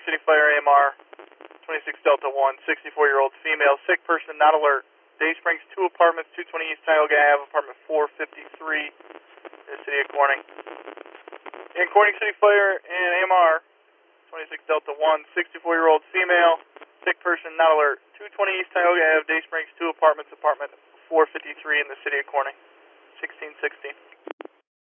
City Fire AMR, 26 Delta 1, 64-year-old female, sick person, not alert. Day Springs, 2 apartments, 220 East Tioga Ave, apartment 453, in the city of Corning. In Corning City Fire and AMR, 26 Delta 1, 64-year-old female, sick person, not alert. 220 East Tioga Ave, Day Springs, 2 apartments, apartment 453 in the city of Corning. 1616.